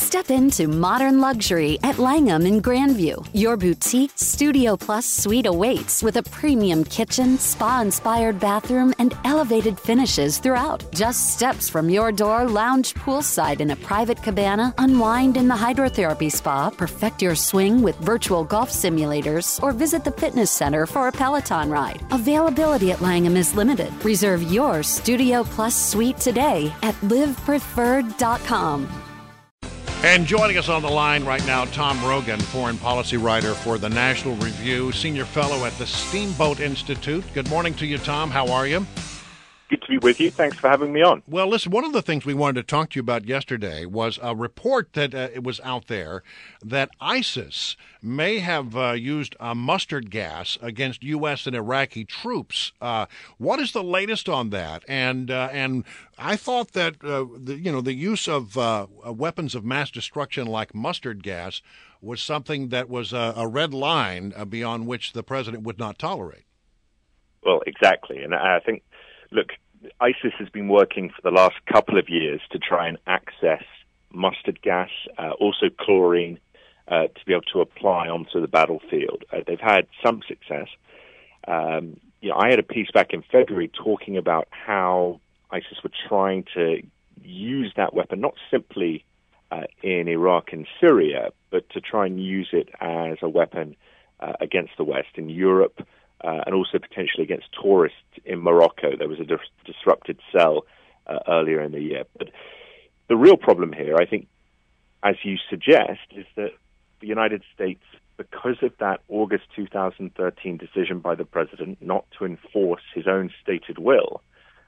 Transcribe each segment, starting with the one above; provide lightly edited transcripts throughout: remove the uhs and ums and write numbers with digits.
Step into modern luxury at Langham in Grandview. Your boutique Studio Plus suite awaits with a premium kitchen, spa-inspired bathroom, and elevated finishes throughout. Just steps from your door, lounge poolside in a private cabana, unwind in the hydrotherapy spa, perfect your swing with virtual golf simulators, or visit the fitness center for a Peloton ride. Availability at Langham is limited. Reserve your Studio Plus suite today at livepreferred.com. And joining us on the line right now, Tom Rogan, foreign policy writer for the National Review, senior fellow at the Steamboat Institute. Good morning to you, Tom. How are you? Good to be with you. Thanks for having me on. Well, listen, one of the things we wanted to talk to you about yesterday was a report that it was out there that ISIS may have used mustard gas against U.S. and Iraqi troops. What is the latest on that? And I thought that the use of weapons of mass destruction like mustard gas was something that was a red line beyond which the president would not tolerate. Well, exactly, and I think. Look, ISIS has been working for the last couple of years to try and access mustard gas, also chlorine, to be able to apply onto the battlefield. They've had some success. I had a piece back in February talking about how ISIS were trying to use that weapon, not simply in Iraq and Syria, but to try and use it as a weapon against the West in Europe, and also potentially against tourists in Morocco. There was a disrupted cell earlier in the year. But the real problem here, I think, as you suggest, is that the United States, because of that August 2013 decision by the president not to enforce his own stated will,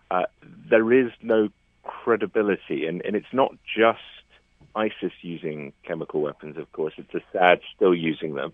there is no credibility. And it's not just ISIS using chemical weapons, of course. It's Assad still using them.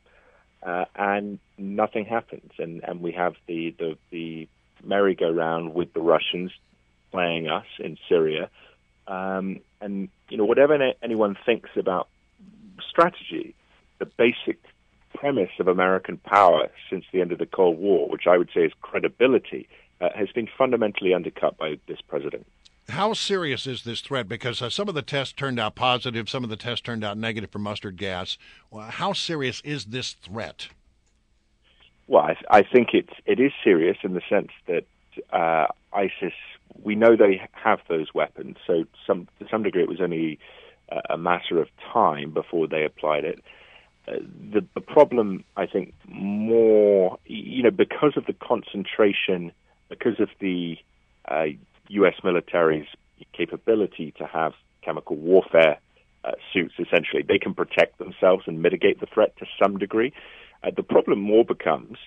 And nothing happens, and we have the merry-go-round with the Russians playing us in Syria, and whatever anyone thinks about strategy, the basic premise of American power since the end of the Cold War, which I would say is credibility, has been fundamentally undercut by this president. How serious is this threat? Because some of the tests turned out positive, some of the tests turned out negative for mustard gas. How serious is this threat? Well, I think it is serious in the sense that ISIS, we know they have those weapons, so to some degree it was only a matter of time before they applied it. The problem, I think, more, because of the concentration, because of the U.S. military's capability to have chemical warfare suits, essentially. They can protect themselves and mitigate the threat to some degree. The problem more becomes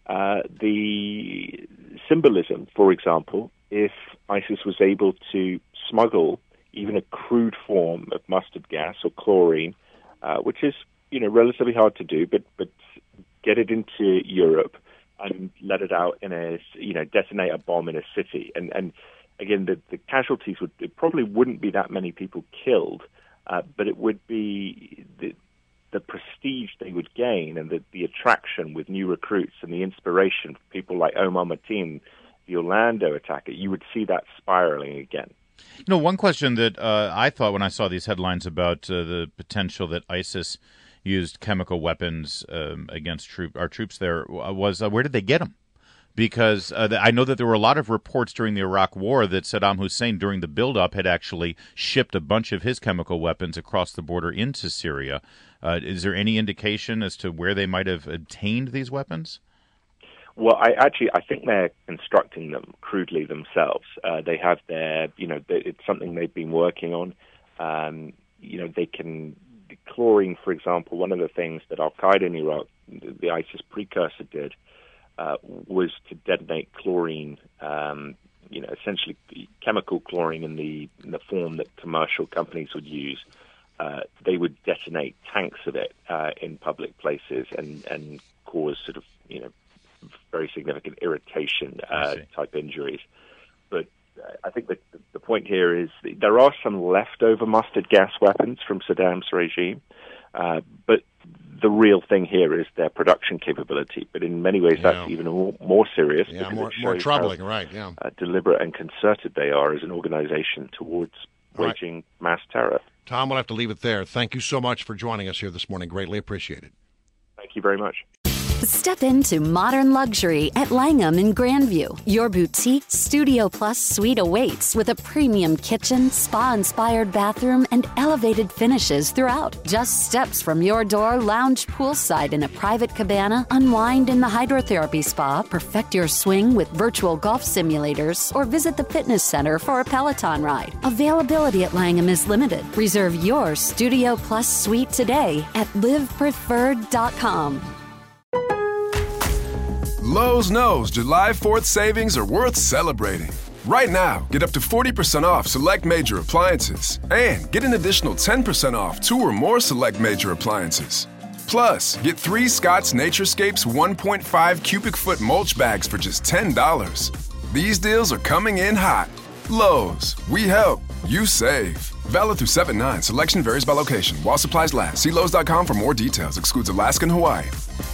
the symbolism. For example, if ISIS was able to smuggle even a crude form of mustard gas or chlorine, which is relatively hard to do, but get it into Europe and let it out in detonate a bomb in a city, and again, the casualties it probably wouldn't be that many people killed, but it would be the prestige they would gain and the attraction with new recruits and the inspiration for people like Omar Mateen, the Orlando attacker. You would see that spiraling again. One question that I thought when I saw these headlines about the potential that ISIS used chemical weapons against our troops there was where did they get them? Because I know that there were a lot of reports during the Iraq War that Saddam Hussein, during the buildup, had actually shipped a bunch of his chemical weapons across the border into Syria. Is there any indication as to where they might have obtained these weapons? Well, I think they're constructing them crudely themselves. They have it's something they've been working on. They can chlorine, for example. One of the things that Al Qaeda in Iraq, the ISIS precursor, did. Was to detonate chlorine, essentially chemical chlorine in the form that commercial companies would use. They would detonate tanks of it in public places and cause sort of very significant irritation type injuries. But I think the point here is there are some leftover mustard gas weapons from Saddam's regime, but the real thing here is their production capability, but in many ways that's even more serious. Yeah, more troubling, right? Yeah, deliberate and concerted they are as an organization towards waging mass terror. Tom, we'll have to leave it there. Thank you so much for joining us here this morning. Greatly appreciated. Thank you very much. Step into modern luxury at Langham in Grandview. Your boutique Studio Plus suite awaits with a premium kitchen, spa-inspired bathroom, and elevated finishes throughout. Just steps from your door, lounge poolside in a private cabana, unwind in the hydrotherapy spa, perfect your swing with virtual golf simulators, or visit the fitness center for a Peloton ride. Availability at Langham is limited. Reserve your Studio Plus suite today at livepreferred.com. Lowe's knows July 4th savings are worth celebrating. Right now, get up to 40% off select major appliances and get an additional 10% off 2 or more select major appliances. Plus, get 3 Scott's Naturescapes 1.5 cubic foot mulch bags for just $10. These deals are coming in hot. Lowe's, we help, you save. Valid through 7/9. Selection varies by location. While supplies last. See Lowe's.com for more details. Excludes Alaska and Hawaii.